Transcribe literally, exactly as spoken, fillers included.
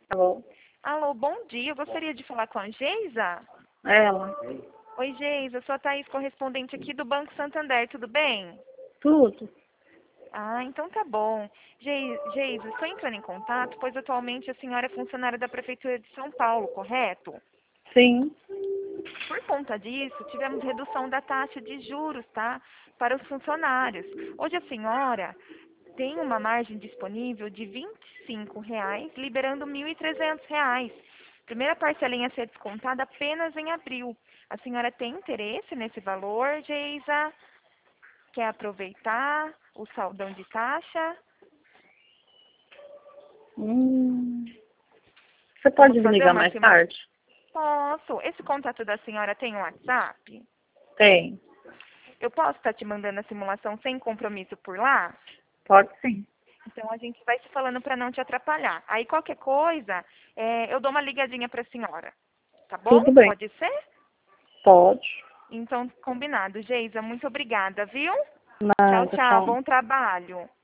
Alô? Alô, bom dia. Eu gostaria de falar com a Geisa. Ela? Oi, Geisa. Eu sou a Thaís, correspondente aqui do Banco Santander. Tudo bem? Tudo? Ah, então tá bom. Gei- Geisa, estou entrando em contato, pois atualmente a senhora é funcionária da Prefeitura de São Paulo, correto? Sim. Por conta disso, tivemos redução da taxa de juros, tá? Para os funcionários. Hoje a senhora tem uma margem disponível de vinte e cinco reais, liberando mil e trezentos reais. Primeira parcelinha a ser descontada apenas em abril. A senhora tem interesse nesse valor, Geisa? Quer aproveitar o saldão de taxa? Hum. Você Vamos pode me fazer ligar uma mais simulação? tarde? Posso. Esse contato da senhora tem um WhatsApp? Tem. Eu posso estar te mandando a simulação sem compromisso por lá? Pode sim. Então a gente vai se falando para não te atrapalhar. Aí qualquer coisa, é, eu dou uma ligadinha para a senhora. Tá bom? Tudo bem. Pode ser? Pode. Então, combinado. Geisa, muito obrigada, viu? Tchau, Nada, tchau. tchau. Bom trabalho.